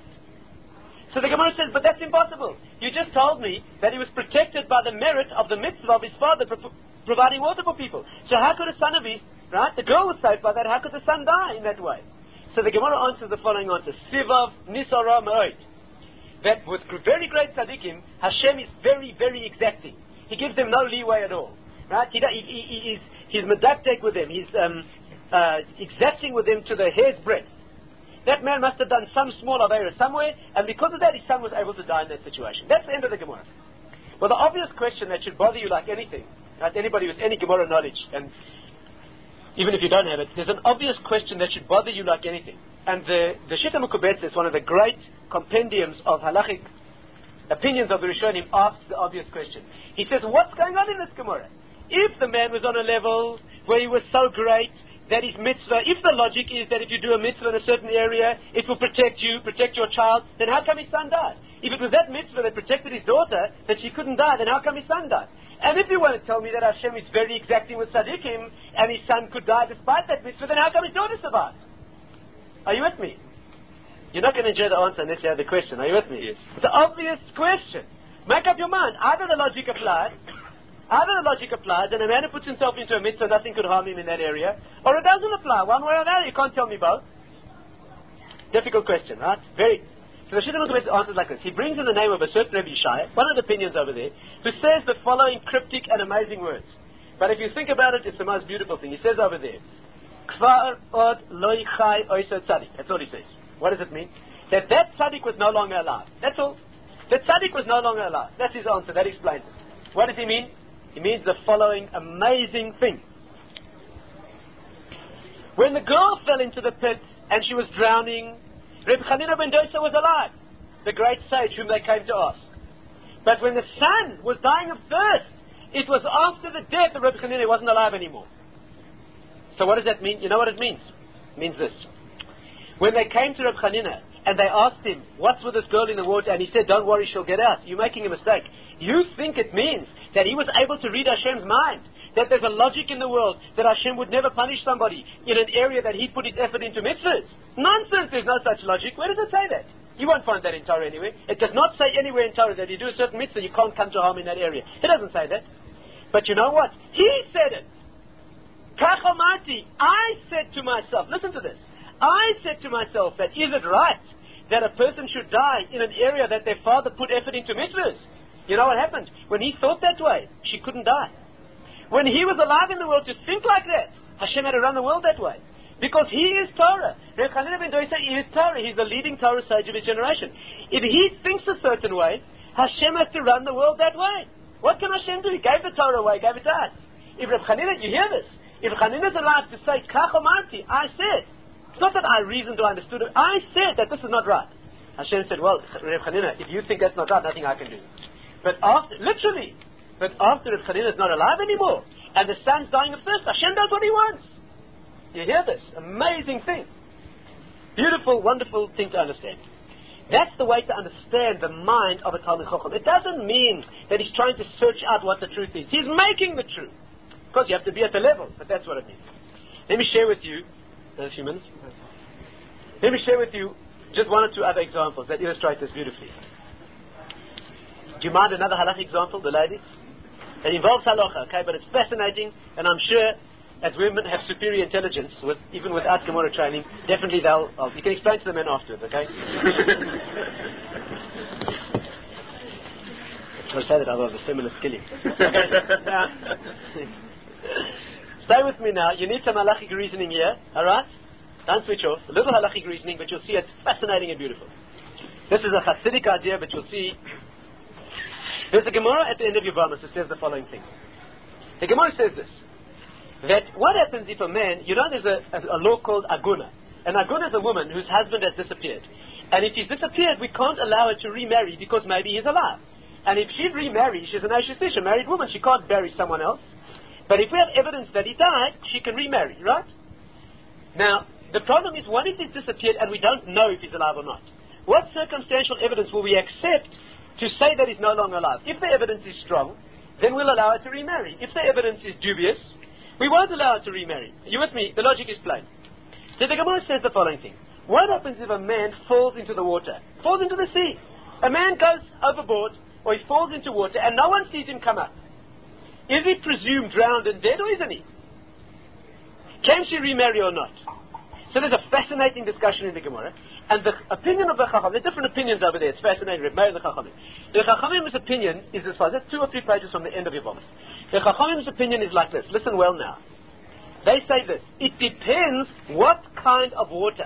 So the Gemara says, but that's impossible. You just told me that he was protected by the merit of the mitzvah of his father pro- providing water for people. So how could a son of his, right, the girl was saved by that, how could the son die in that way? So the Gemara answers the following answer, Sivav Nisara Ma'od, that with very great tzaddikim, Hashem is very, very exacting. He gives them no leeway at all. Right? He, he, he, he's, he's medactic with them. He's um, uh, exacting with them to the hair's breadth. That man must have done some small avera somewhere, and because of that, his son was able to die in that situation. That's the end of the Gemara. Well, the obvious question that should bother you like anything, right? Anybody with any Gemara knowledge, and even if you don't have it, there's an obvious question that should bother you like anything. And the the Shita Mekubetz is one of the great compendiums of halachic opinions of the Rishonim, asks the obvious question. He says, what's going on in this Gemara? If the man was on a level where he was so great that his mitzvah, if the logic is that if you do a mitzvah in a certain area, it will protect you, protect your child, then how come his son died? If it was that mitzvah that protected his daughter, that she couldn't die, then how come his son died? And if you want to tell me that Hashem is very exacting with tzaddikim, and his son could die despite that mitzvah, then how come his daughter survived? Are you with me? You're not going to enjoy the answer unless you have the question. Are you with me? Yes. It's an obvious question. Make up your mind. Either the logic applies, either the logic applies, and a man who puts himself into a mitzvah, nothing could harm him in that area, or it doesn't apply. One way or another, you can't tell me both. Difficult question, right? Very. So the Shita Mekubetz answers like this. He brings in the name of a certain Rebbe Yishai, one of the opinions over there, who says the following cryptic and amazing words. But if you think about it, it's the most beautiful thing. He says over there, Kvar od loy chai oiso tzaddik. That's all he says. What does it mean? That that tzaddik was no longer alive. That's all. The tzaddik was no longer alive. That's his answer. That explains it. What does he mean? He means the following amazing thing. When the girl fell into the pit and she was drowning, Reb Chanina ben Dosa was alive, the great sage whom they came to ask. But when the son was dying of thirst, it was after the death of Reb Chanina wasn't alive anymore. So what does that mean? You know what it means? It means this. When they came to Reb Chanina and they asked him, what's with this girl in the water? And he said, don't worry, she'll get out. You're making a mistake. You think it means that he was able to read Hashem's mind, that there's a logic in the world that Hashem would never punish somebody in an area that he put his effort into mitzvahs. Nonsense, there's no such logic. Where does it say that? You won't find that in Torah anywhere. It does not say anywhere in Torah that you do a certain mitzvah, you can't come to harm in that area. It doesn't say that. But you know what? He said it. Kachomarti, I said to myself, listen to this, I said to myself that is it right that a person should die in an area that their father put effort into mitzvahs? You know what happened? When he thought that way, she couldn't die. When he was alive in the world to think like that, Hashem had to run the world that way. Because he is Torah. Reb Chanina ben Dosa is Torah. He's the leading Torah sage of his generation. If he thinks a certain way, Hashem has to run the world that way. What can Hashem do? He gave the Torah away, gave it to us. If Reb Chanina, you hear this, if Reb Chanina is allowed to say, Kachomarti, I said, it's not that I reasoned or understood it, I said that this is not right. Hashem said, well, Reb Chanina, if you think that's not right, nothing I can do. But after, literally, but after Reb Chanina is not alive anymore, and the son's dying of thirst, Hashem does what he wants. You hear this? Amazing thing. Beautiful, wonderful thing to understand. That's the way to understand the mind of a Talmid Chacham. It doesn't mean that he's trying to search out what the truth is. He's making the truth. Of course, you have to be at the level, but that's what it means. Let me share with you, in a few minutes, let me share with you just one or two other examples that illustrate this beautifully. Do you mind another halachic example, the ladies? It involves halacha, okay, but it's fascinating, and I'm sure as women have superior intelligence, with, even without Gemara training, definitely they'll, oh, you can explain to the men afterwards, okay? I say that otherwise the feminist killing. Stay with me now. You need some halachic reasoning here, alright? Don't switch off. A little halachic reasoning, but you'll see it's fascinating and beautiful. This is a Hasidic idea, but you'll see. There's a Gemara at the end of Yevamos that says the following thing. The Gemara says this, that what happens if a man, you know there's a, a, a law called Aguna. An Aguna is a woman whose husband has disappeared. And if he's disappeared, we can't allow her to remarry because maybe he's alive. And if she remarries, she's an Ashes Ish, a married woman, she can't bury someone else. But if we have evidence that he died, she can remarry, right? Now, the problem is, what if he's disappeared and we don't know if he's alive or not? What circumstantial evidence will we accept to say that he's no longer alive? If the evidence is strong, then we'll allow her to remarry. If the evidence is dubious, we won't allow her to remarry. Are you with me? The logic is plain. So the Gemara says the following thing. What happens if a man falls into the water? Falls into the sea. A man goes overboard, or he falls into water, and no one sees him come up. Is he presumed drowned and dead, or isn't he? Can she remarry or not? So there's a fascinating discussion in the Gemara, and the opinion of the Chacham, there are different opinions over there, it's fascinating, Reb Meir and the Chachamim. The Chachamim's opinion is as far, that's two or three pages from the end of Yevamos. The Chachamim's opinion is like this, listen well now. They say this, it depends what kind of water.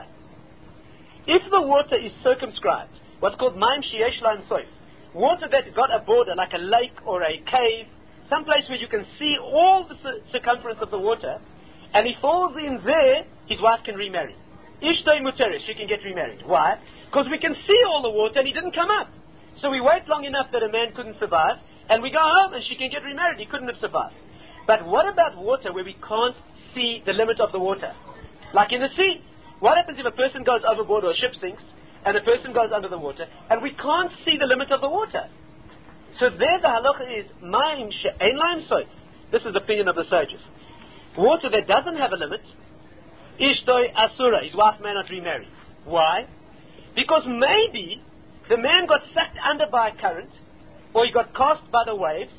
If the water is circumscribed, what's called Maim Sheyesh Lahem Soif, water that got a border like a lake or a cave, someplace where you can see all the circumference of the water, and he falls in there, his wife can remarry. Ishtoi Muteres, she can get remarried. Why? Because we can see all the water and he didn't come up. So we wait long enough that a man couldn't survive, and we go home and she can get remarried. He couldn't have survived. But what about water where we can't see the limit of the water? Like in the sea. What happens if a person goes overboard or a ship sinks, and a person goes under the water, and we can't see the limit of the water? So there the halacha is, Maim she'ein lahem soif. This is the opinion of the sages. Water that doesn't have a limit, Ishtoi Asura, his wife may not remarry. Why? Because maybe the man got sucked under by a current, or he got cast by the waves,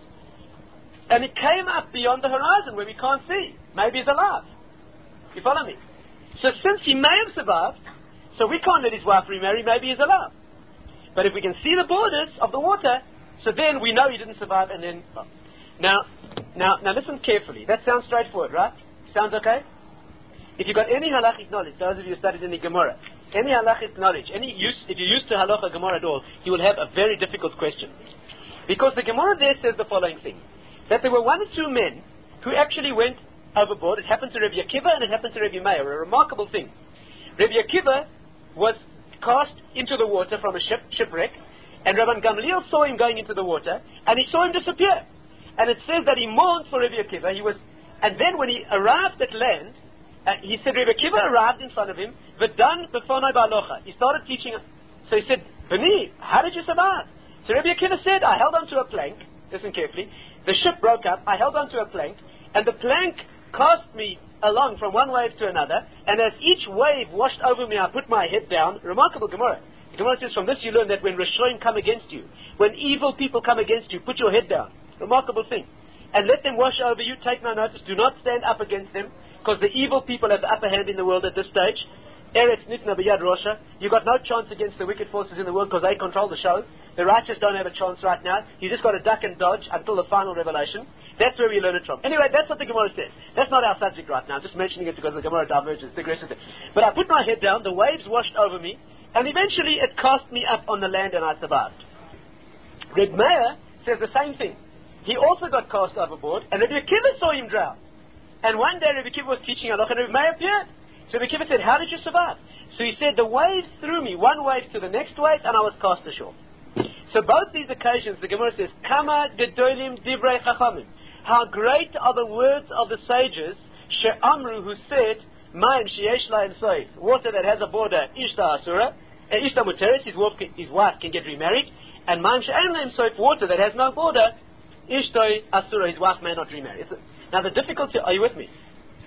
and it came up beyond the horizon where we can't see. Maybe he's alive. You follow me? So since he may have survived, so we can't let his wife remarry, maybe he's alive. But if we can see the borders of the water, so then we know he didn't survive, and then... Oh. Now, now, now listen carefully. That sounds straightforward, right? Sounds okay? If you've got any halachic knowledge, those of you who studied in the Gemara, any halachic knowledge, any use, if you're used to halacha Gemara at all, you will have a very difficult question. Because the Gemara there says the following thing, that there were one or two men who actually went overboard. It happened to Rabbi Akiva and it happened to Rabbi Meir, a remarkable thing. Rabbi Akiva was cast into the water from a ship, shipwreck, and Rabban Gamliel saw him going into the water, and he saw him disappear. And it says that he mourned for Rabbi Akiva. He was, and then when he arrived at land, Uh, he said, Rebbe Kiva arrived in front of him, V'dan b'fonai ba'alocha. He started teaching. So he said, B'ni, how did you survive? So Rebbe Kiva said, I held onto a plank. Listen carefully. The ship broke up. I held onto a plank, and the plank cast me along from one wave to another, and as each wave washed over me, I put my head down. Remarkable Gemara. The Gemara says, from this you learn that when Rishonim come against you, when evil people come against you, put your head down. Remarkable thing. And let them wash over you, take no notice, do not stand up against them, because the evil people have the upper hand in the world at this stage. Eretz nitna b'yad rosha. You got no chance against the wicked forces in the world because they control the show. The righteous don't have a chance right now. You just got to duck and dodge until the final revelation. That's where we learn it from. Anyway, that's what the Gemara says. That's not our subject right now. I'm just mentioning it because the Gemara diverges, digresses it. But I put my head down, the waves washed over me, and eventually it cast me up on the land and I survived. Reb Meir says the same thing. He also got cast overboard, and Rebbe Akiva saw him drown. And one day Rebbe Akiva was teaching halacha, and Rebbe Meir appeared. So Rebbe Akiva said, how did you survive? So he said, the waves threw me, one wave to the next wave, and I was cast ashore. So both these occasions, the Gemara says, Kama gedolim divrei chachamim. How great are the words of the sages, she'amru, who said, Mayim sheyesh lahem soif, water that has a border, ishta asura, uh, ishta muteres, his wife, can, his wife can get remarried, and Mayim she'en lahem soif, water that has no border, ishtoi asura, his wife may not remarry. Now the difficulty, are you with me?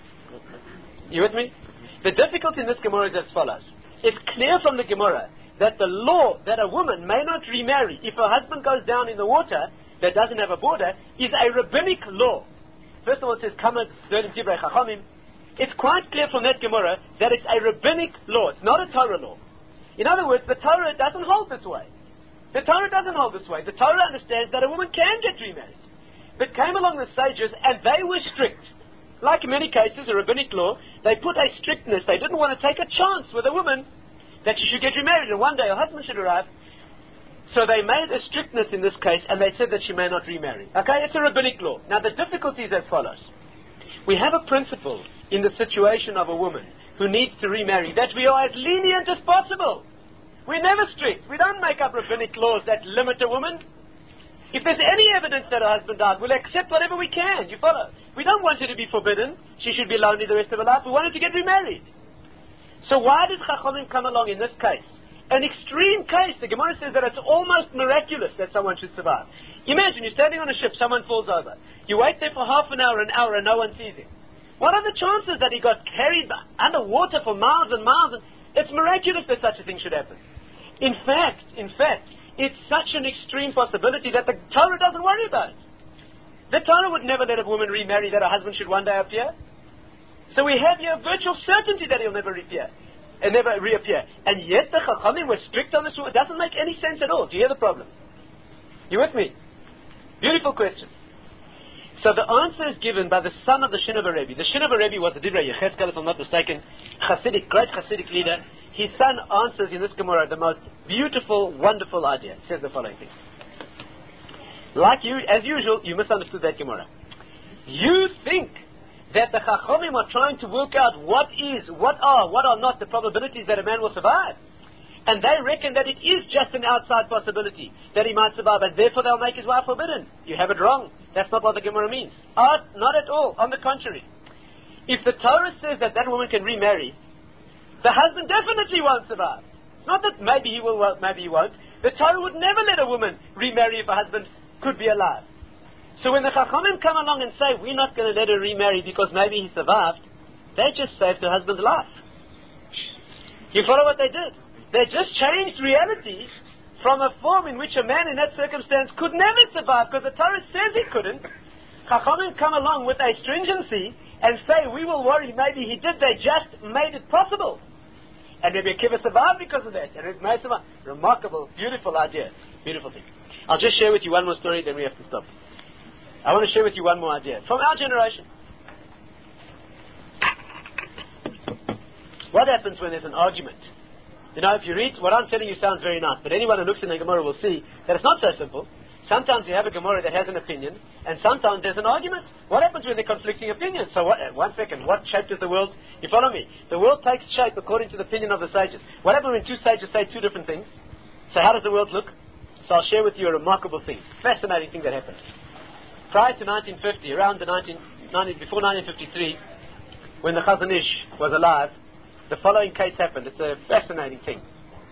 You with me? The difficulty in this Gemara is as follows. It's clear from the Gemara that the law that a woman may not remarry if her husband goes down in the water that doesn't have a border is a rabbinic law. First of all, it says, Kama Dolim Divrei Chachamim. It's quite clear from that Gemara that it's a rabbinic law. It's not a Torah law. In other words, the Torah doesn't hold this way. The Torah doesn't hold this way. The Torah understands that a woman can get remarried. But came along the sages and they were strict. Like in many cases, a rabbinic law, they put a strictness. They didn't want to take a chance with a woman that she should get remarried and one day her husband should arrive. So they made a strictness in this case and they said that she may not remarry. Okay, it's a rabbinic law. Now the difficulty is as follows. We have a principle in the situation of a woman who needs to remarry that we are as lenient as possible. We're never strict. We don't make up rabbinic laws that limit a woman. If there's any evidence that her husband died, we'll accept whatever we can. You follow? We don't want her to be forbidden. She should be lonely the rest of her life. We want her to get remarried. So why did Chachamim come along in this case? An extreme case. The Gemara says that it's almost miraculous that someone should survive. Imagine you're standing on a ship, someone falls over. You wait there for half an hour, an hour, and no one sees him. What are the chances that he got carried underwater for miles and miles? And it's miraculous that such a thing should happen. In fact, in fact, it's such an extreme possibility that the Torah doesn't worry about it. The Torah would never let a woman remarry that her husband should one day appear. So we have here virtual certainty that he'll never reappear. And never reappear. And yet the Chachamim were strict on this. It doesn't make any sense at all. Do you hear the problem? You with me? Beautiful question. So the answer is given by the son of the Shinova Rebbe. The Shinova Rebbe was the Divrei Yechezkel, if I'm not mistaken, Hasidic, great Hasidic leader. His son answers in this Gemara the most beautiful, wonderful idea. It says the following thing. Like you, as usual, you misunderstood that Gemara. You think that the Chachamim are trying to work out what is, what are, what are not the probabilities that a man will survive. And they reckon that it is just an outside possibility that he might survive, and therefore they'll make his wife forbidden. You have it wrong. That's not what the Gemara means. Uh, not at all. On the contrary. If the Torah says that that woman can remarry, the husband definitely won't survive. It's not that maybe he will, maybe he won't. The Torah would never let a woman remarry if her husband could be alive. So when the Chachamim come along and say, we're not going to let her remarry because maybe he survived, they just saved her husband's life. You follow what they did? They just changed reality from a form in which a man in that circumstance could never survive because the Torah says he couldn't. Chachamim come along with a stringency and say, we will worry, maybe he did. They just made it possible. And Rebbe Akiva survived because of that. And Rebbe Meir survived. Remarkable, beautiful idea. Beautiful thing. I'll just share with you one more story, then we have to stop. I want to share with you one more idea. From our generation. What happens when there's an argument? You know, if you read, what I'm telling you sounds very nice, but anyone who looks in the Gemara will see that it's not so simple. Sometimes you have a Gemara that has an opinion, and sometimes there's an argument. What happens when there are conflicting opinions? So, what, uh, one second, what shape does the world... You follow me? The world takes shape according to the opinion of the sages. What happens when two sages say two different things? So how does the world look? So I'll share with you a remarkable thing, fascinating thing that happened. Prior to nineteen fifty, around the nineteen, nineteen, before nineteen fifty-three, when the Chazon Ish was alive, the following case happened. It's a fascinating thing.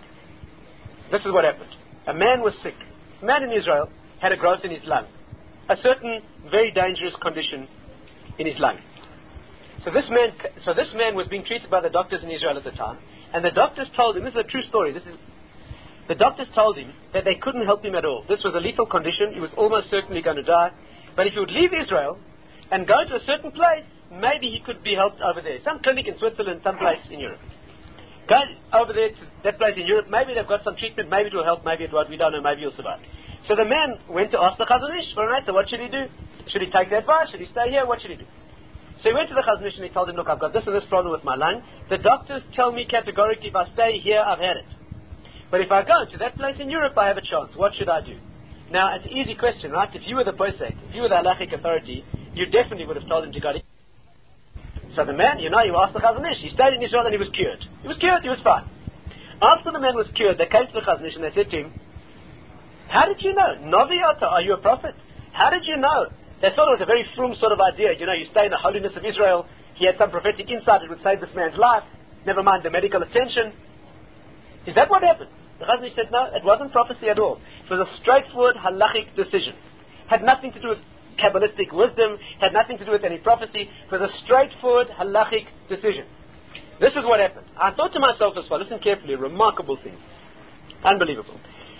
This is what happened. A man was sick. A man in Israel had a growth in his lung. A certain very dangerous condition in his lung. So this man, so this man was being treated by the doctors in Israel at the time, and the doctors told him, this is a true story, this is, the doctors told him that they couldn't help him at all. This was a lethal condition, he was almost certainly going to die, but if he would leave Israel and go to a certain place, maybe he could be helped over there. Some clinic in Switzerland, some place in Europe. Go over there to that place in Europe, maybe they've got some treatment, maybe it will help, maybe it won't, we don't know, maybe he'll survive. So the man went to ask the Chazon Ish for an answer. What should he do? Should he take the advice? Should he stay here? What should he do? So he went to the Chazon Ish and he told him, look, I've got this and this problem with my lung. The doctors tell me categorically, if I stay here, I've had it. But if I go to that place in Europe, I have a chance. What should I do? Now, it's an easy question, right? If you were the posek, if you were the halachic authority, you definitely would have told him to go to. So the man, you know, you asked the Chazon Ish. He stayed in Israel and he was cured. He was cured, he was fine. After the man was cured, they came to the Chazon Ish and they said to him, how did you know? Noviata, are you a prophet? How did you know? They thought it was a very frum sort of idea. You know, you stay in the holiness of Israel. He had some prophetic insight that would save this man's life. Never mind the medical attention. Is that what happened? The Chazon Ish said, no, it wasn't prophecy at all. It was a straightforward halachic decision. Had nothing to do with Kabbalistic wisdom. Had nothing to do with any prophecy. It was a straightforward halachic decision. This is what happened. I thought to myself as well, listen carefully, a remarkable thing. Unbelievable.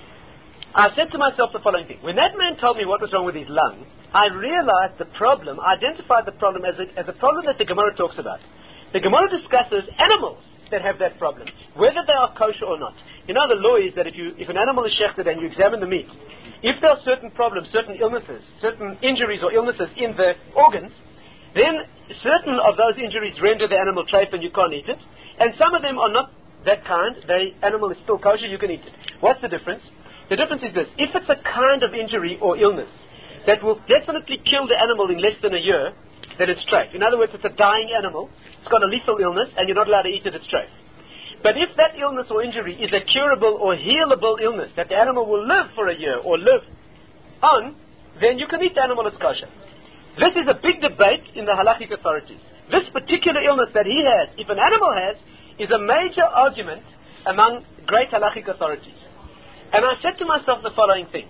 I said to myself the following thing. When that man told me what was wrong with his lung, I realized the problem, I identified the problem as a, as a problem that the Gemara talks about. The Gemara discusses animals that have that problem, whether they are kosher or not. You know, the law is that if you if an animal is shechted and you examine the meat, if there are certain problems, certain illnesses, certain injuries or illnesses in the organs, then certain of those injuries render the animal treif and you can't eat it, and some of them are not that kind. The animal is still kosher, you can eat it. What's the difference? The difference is this. If it's a kind of injury or illness that will definitely kill the animal in less than a year, then it's treif. In other words, it's a dying animal, it's got a lethal illness, and you're not allowed to eat it, it's treif. But if that illness or injury is a curable or healable illness, that the animal will live for a year or live on, then you can eat the animal as kosher. This is a big debate in the halachic authorities. This particular illness that he has, if an animal has, is a major argument among great halachic authorities. And I said to myself the following thing.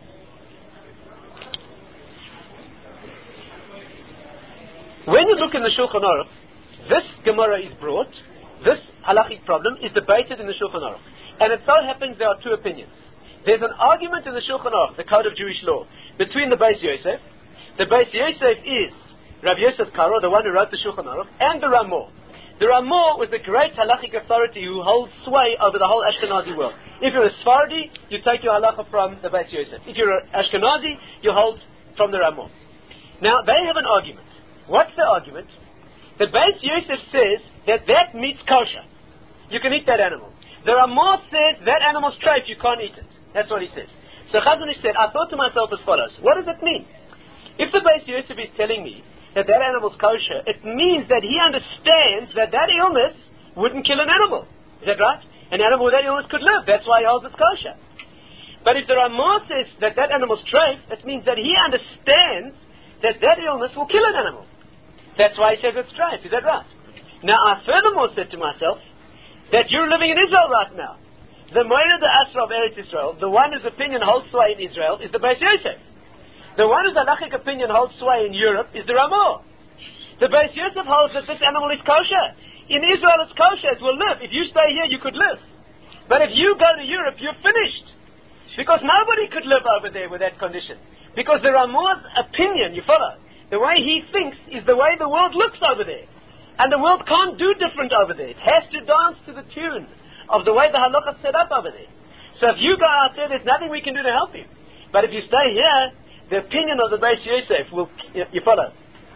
When you look in the Shulchan Aruch, this Gemara is brought, this halachic problem is debated in the Shulchan Aruch. And it so happens there are two opinions. There's an argument in the Shulchan Aruch, the Code of Jewish Law, between the Beis Yosef. The Beis Yosef is Rabbi Yosef Karo, the one who wrote the Shulchan Aruch, and the Ramah. The Ramah was the great halachic authority who holds sway over the whole Ashkenazi world. If you're a Sephardi, you take your halacha from the Beis Yosef. If you're an Ashkenazi, you hold from the Ramah. Now, they have an argument. What's the argument? The Beis Yosef says that that meat's kosher. You can eat that animal. The Ramah says that animal's treif, you can't eat it. That's what he says. So Chazon Ish said, I thought to myself as follows. What does it mean? If the Beis Yosef is telling me that that animal's kosher, it means that he understands that that illness wouldn't kill an animal. Is that right? An animal with that illness could live. That's why he holds it's kosher. But if the Ramah says that that animal's treif, it means that he understands that that illness will kill an animal. That's why he says it's treif. Is that right? Now, I furthermore said to myself that you're living in Israel right now. The Moira de Asra of Eretz Israel, the one whose opinion holds sway in Israel, is the Beis Yosef. The one whose halachic opinion holds sway in Europe is the Ramah. The Beis Yosef holds that this animal is kosher. In Israel it's kosher, it will live. If you stay here, you could live. But if you go to Europe, you're finished. Because nobody could live over there with that condition. Because the Ramah's opinion, you follow, the way he thinks is the way the world looks over there. And the world can't do different over there. It has to dance to the tune of the way the halacha is set up over there. So if you go out there, there's nothing we can do to help you. But if you stay here, the opinion of the Beis Yosef will, you, you follow.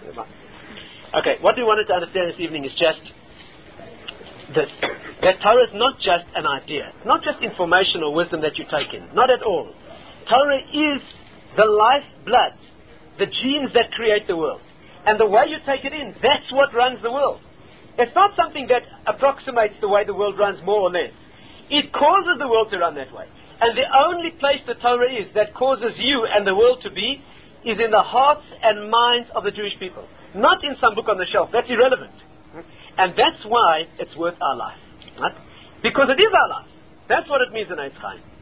Okay, what we wanted to understand this evening is just this. That Torah is not just an idea. It's not just information or wisdom that you take in. Not at all. Torah is the lifeblood, the genes that create the world. And the way you take it in, that's what runs the world. It's not something that approximates the way the world runs more or less. It causes the world to run that way. And the only place the Torah is that causes you and the world to be is in the hearts and minds of the Jewish people. Not in some book on the shelf. That's irrelevant. And that's why it's worth our life. Right? Because it is our life. That's what it means in Eitz Chaim.